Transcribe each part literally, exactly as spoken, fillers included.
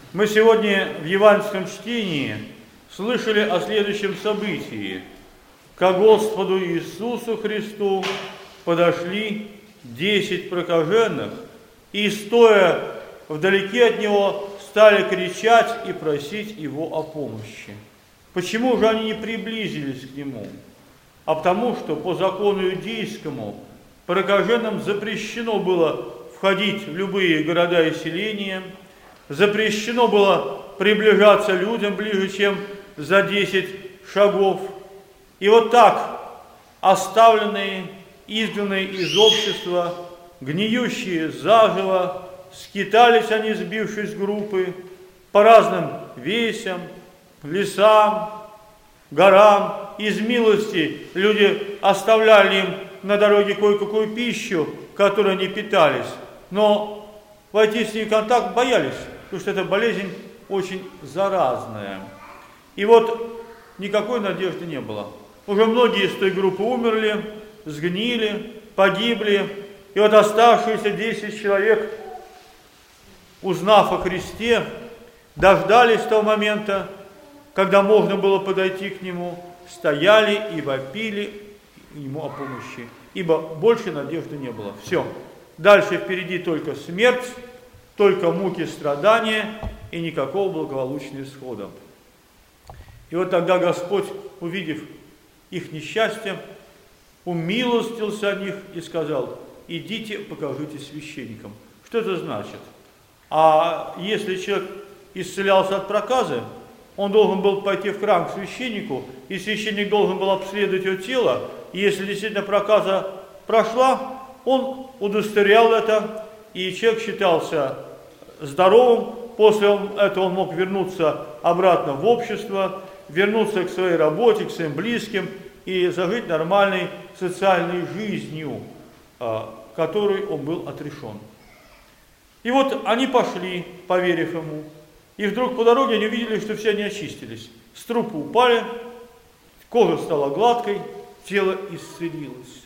Мы сегодня в евангельском чтении слышали о следующем событии. К Господу Иисусу Христу подошли десять прокаженных и, стоя вдалеке от Него, стали кричать и просить Его о помощи. Почему же они не приблизились к Нему? А потому что по закону иудейскому прокаженным запрещено было входить в любые города и селения, запрещено было приближаться людям ближе, чем за десять шагов. И вот так, оставленные, изгнанные из общества, гниющие заживо, скитались они, сбившись в группы, по разным весям, лесам, горам. Из милости люди оставляли им на дороге кое-какую пищу, которой они питались, но войти с ней в контакт боялись, потому что эта болезнь очень заразная. И вот никакой надежды не было. Уже многие из той группы умерли, сгнили, погибли. И вот оставшиеся десять человек, узнав о Христе, дождались того момента, когда можно было подойти к Нему, стояли и вопили Ему о помощи, ибо больше надежды не было. Все. Дальше впереди только смерть, только муки, страдания и никакого благополучного исхода. И вот тогда Господь, увидев их несчастье, умилостился о них и сказал: идите, покажите священникам. Что это значит? А если человек исцелялся от проказы, он должен был пойти в храм к священнику, и священник должен был обследовать его тело, и если действительно проказа прошла, он удостоверял это, и человек считался здоровым. После этого он мог вернуться обратно в общество, вернуться к своей работе, к своим близким и зажить нормальной социальной жизнью, которой он был отрешен. И вот они пошли, поверив ему, и вдруг по дороге они увидели, что все они очистились. С трупа упали, кожа стала гладкой, тело исцелилось.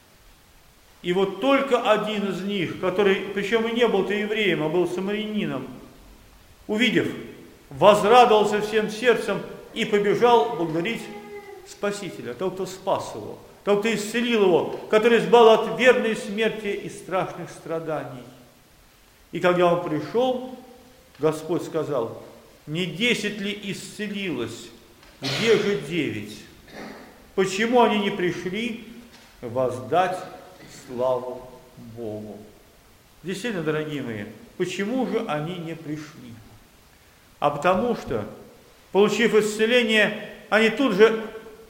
И вот только один из них, который, причем и не был-то евреем, а был самарянином, увидев, возрадовался всем сердцем и побежал благодарить Спасителя, того, кто спас его, того, кто исцелил его, который избавил от верной смерти и страшных страданий. И когда он пришел, Господь сказал: не десять ли исцелилось, где же девять? Почему они не пришли воздать славу Богу? Действительно, дорогие мои, почему же они не пришли? А потому что, получив исцеление, они тут же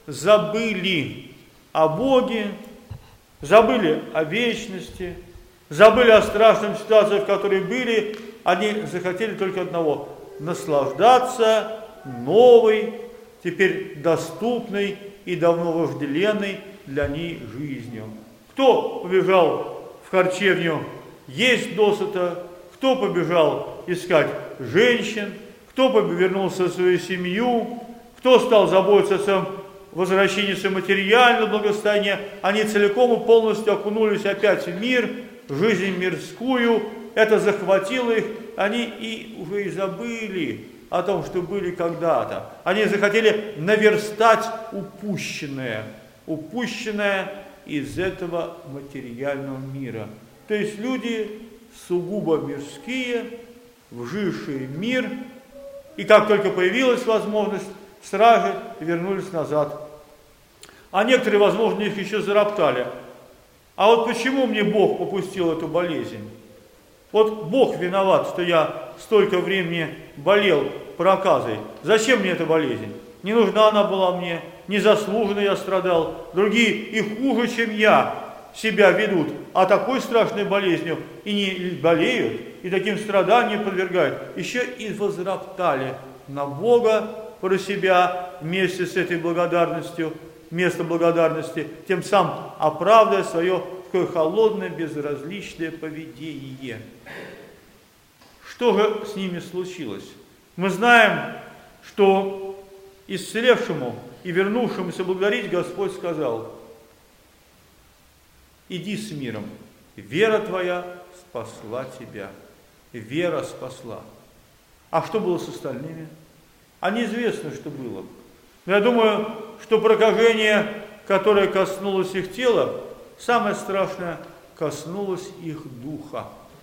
забыли о Боге, забыли о вечности, забыли о страшном ситуации, в которой были. Они захотели только одного – наслаждаться новой, теперь доступной и давно вожделенной для них жизнью. Кто побежал в харчевню есть досыта, кто побежал искать женщин, кто повернулся в свою семью, кто стал заботиться о своем возвращении в материальное благосостояние. Они целиком и полностью окунулись опять в мир, в жизнь мирскую. Это захватило их, они и уже и забыли о том, что были когда-то. Они захотели наверстать упущенное, упущенное из этого материального мира. То есть люди сугубо мирские, вжившие мир, и как только появилась возможность, сразу вернулись назад. А некоторые, возможно, их еще зароптали. А вот почему мне Бог попустил эту болезнь? Вот Бог виноват, что я столько времени болел проказой. Зачем мне эта болезнь? Не нужна она была мне, незаслуженно я страдал. Другие и хуже, чем я, себя ведут, а такой страшной болезнью и не болеют, и таким страданиям подвергают. Еще и возроптали на Бога про себя вместе с этой благодарностью, вместо благодарности, тем самым оправдывая свое такое холодное, безразличное поведение. Что же с ними случилось? Мы знаем, что исцелевшему и вернувшемуся благодарить Господь сказал: иди с миром, вера твоя спасла тебя. Вера спасла. А что было с остальными? А неизвестно, что было. Но я думаю, что прокажение, которое коснулось их тела, самое страшное, коснулось их духа.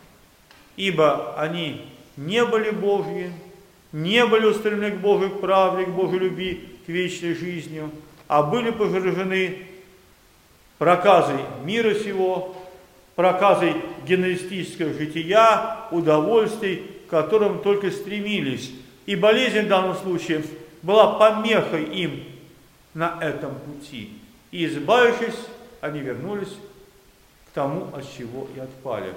Ибо они не были Божьи, не были устремлены к Божьей правде, к Божьей любви, к вечной жизни, а были пожражены проказой мира сего, проказой гедонистического жития, удовольствий, к которым только стремились. И болезнь в данном случае была помехой им на этом пути. И избавившись, они вернулись к тому, от чего и отпали.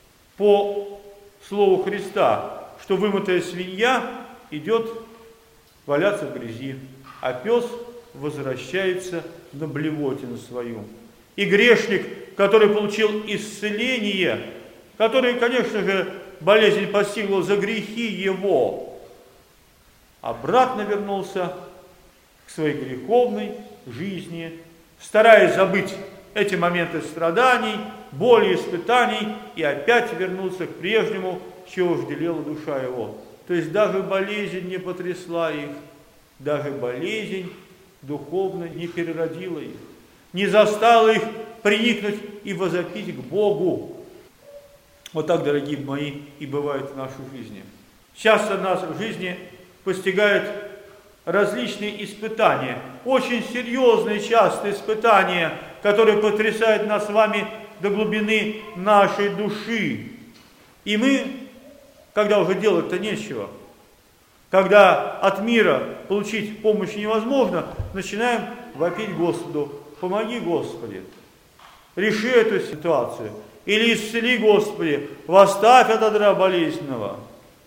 По слову Христа, что вымытая свинья идет валяться в грязи, а пес возвращается на блевотину свою. И грешник, который получил исцеление, который, конечно же, болезнь постигла за грехи его, обратно вернулся к своей греховной жизни, стараясь забыть эти моменты страданий, боли, испытаний, и опять вернулся к прежнему, чего вожделела душа его. То есть даже болезнь не потрясла их, даже болезнь духовно не переродила их, не заставила их приникнуть и возопить к Богу. Вот так, дорогие мои, и бывает в нашей жизни. Часто нас в жизни постигают различные испытания, очень серьезные, частые испытания, которые потрясают нас с вами до глубины нашей души. И мы, когда уже делать-то нечего, когда от мира получить помощь невозможно, начинаем вопить Господу: помоги, Господи, реши эту ситуацию, или исцели, Господи, восставь от одра болезненного.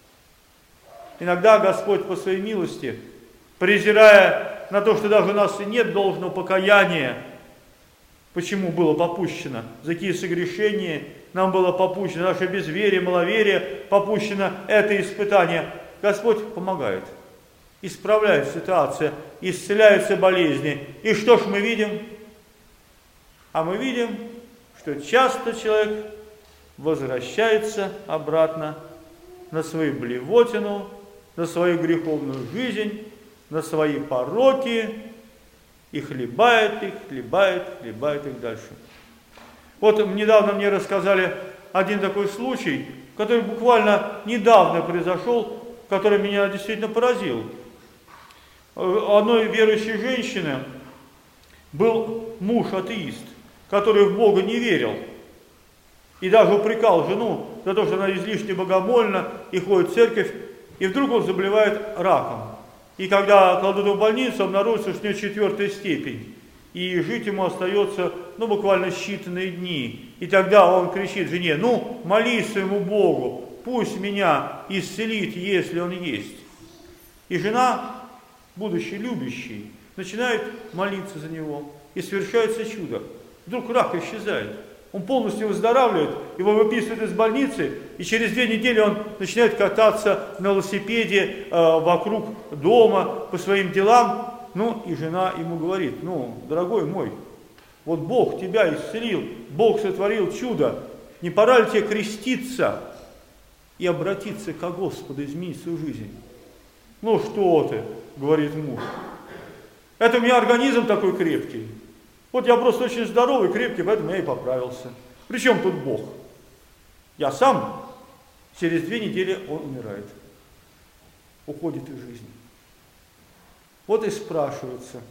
Иногда Господь по своей милости, презирая на то, что даже у нас и нет должного покаяния, почему было попущено, за какие согрешения нам было попущено, наше безверие, маловерие, попущено это испытание, Господь помогает, исправляет ситуацию, исцеляются болезни. И что ж мы видим? А мы видим, что часто человек возвращается обратно на свою блевотину, на свою греховную жизнь, на свои пороки, и хлебает их, хлебает, хлебает их дальше. Вот недавно мне рассказали один такой случай, который буквально недавно произошел, который меня действительно поразил. У одной верующей женщины был муж-атеист, который в Бога не верил, и даже упрекал жену за то, что она излишне богомольна и ходит в церковь, и вдруг он заболевает раком. И когда кладут его в больницу, обнаружится, что у него четвертая степень, и жить ему остается, ну, буквально считанные дни. И тогда он кричит жене: ну, молись своему Богу, пусть меня исцелит, если он есть. И жена, будучи любящей, начинает молиться за него, и совершается чудо. Вдруг рак исчезает. Он полностью выздоравливает, его выписывают из больницы, и через две недели он начинает кататься на велосипеде э, вокруг дома по своим делам. Ну, и жена ему говорит: ну, дорогой мой, вот Бог тебя исцелил, Бог сотворил чудо, не пора ли тебе креститься и обратиться ко Господу, изменить свою жизнь? Ну, что ты, говорит муж, это у меня организм такой крепкий. Вот я просто очень здоровый, крепкий, поэтому я и поправился. Причем тут Бог? Я сам, через две недели он умирает, уходит из жизни. Вот и спрашивается,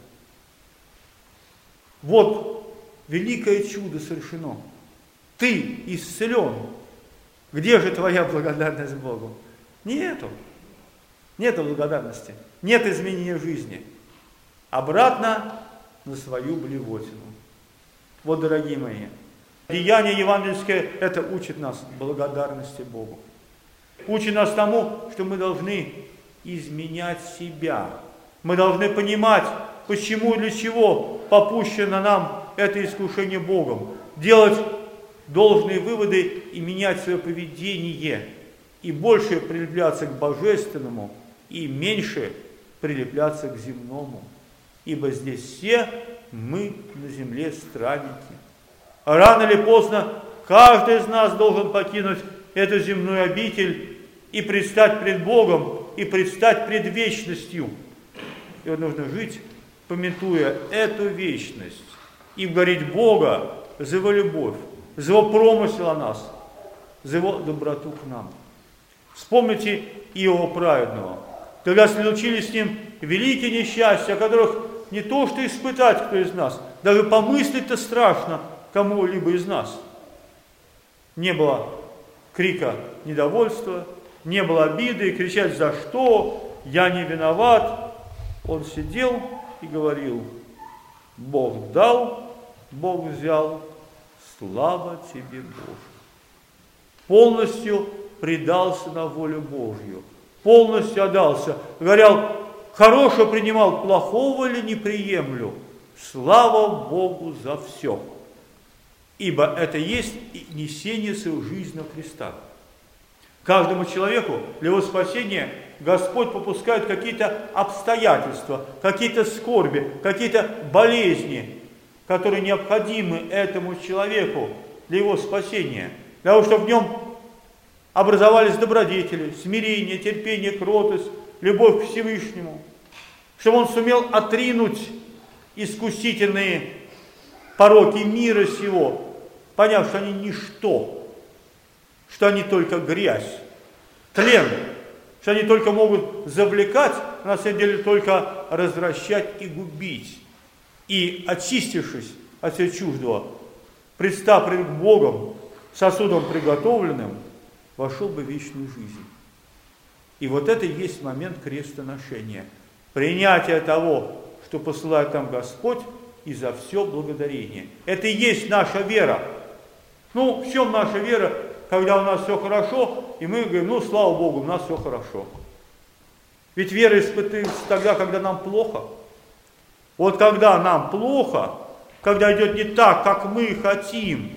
вот великое чудо совершено, ты исцелен, где же твоя благодарность Богу? Нету, нету благодарности, нет изменения в жизни. Обратно на свою блевотину. Вот, дорогие мои, деяние евангельское, это учит нас благодарности Богу. Учит нас тому, что мы должны изменять себя. Мы должны понимать, почему и для чего попущено нам это искушение Богом. Делать должные выводы и менять свое поведение. И больше прилепляться к божественному, и меньше прилепляться к земному. Ибо здесь все мы на земле странники. А рано или поздно каждый из нас должен покинуть эту земную обитель и предстать пред Богом, и предстать пред вечностью. И вот нужно жить, памятуя эту вечность, и благодарить Бога за Его любовь, за Его промысел о нас, за Его доброту к нам. Вспомните Иова праведного, когда случились с ним великие несчастья, о которых не то что испытать кто из нас, даже помыслить-то страшно кому-либо из нас. Не было крика недовольства, не было обиды, и кричать «за что?», «я не виноват». Он сидел и говорил: Бог дал, Бог взял, слава тебе, Боже. Полностью предался на волю Божью, полностью отдался. Говорил, хорошего принимал, плохого ли не приемлю. Слава Богу за все. Ибо это есть несение своего жизненного креста. Каждому человеку для его спасения Господь попускает какие-то обстоятельства, какие-то скорби, какие-то болезни, которые необходимы этому человеку для его спасения. Для того, чтобы в нем образовались добродетели, смирение, терпение, кротость, любовь к Всевышнему. Чтобы он сумел отринуть искусительные пороки мира сего, поняв, что они ничто, что они только грязь, тлен, что они только могут завлекать, а на самом деле только развращать и губить. И, очистившись от всего чуждого, представ пред Богом, сосудом приготовленным, вошел бы в вечную жизнь. И вот это и есть момент крестоношения. Принятие того, что посылает нам Господь, и за все благодарение. Это и есть наша вера. Ну, в чем наша вера, когда у нас все хорошо, и мы говорим, ну, слава Богу, у нас все хорошо. Ведь вера испытывается тогда, когда нам плохо. Вот когда нам плохо, когда идет не так, как мы хотим,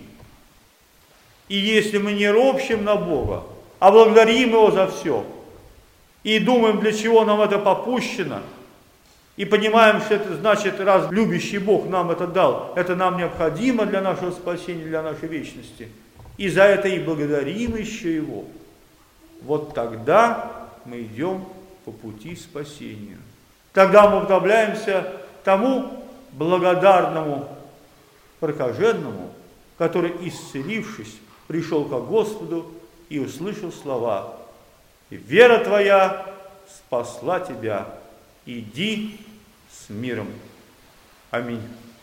и если мы не ропщим на Бога, а благодарим Его за все, и думаем, для чего нам это попущено, и понимаем, что это значит, раз любящий Бог нам это дал, это нам необходимо для нашего спасения, для нашей вечности, и за это и благодарим еще Его, вот тогда мы идем по пути спасения. Тогда мы уподобляемся тому благодарному прокаженному, который, исцелившись, пришел ко Господу и услышал слова: «И вера твоя спасла тебя, иди с миром». Аминь.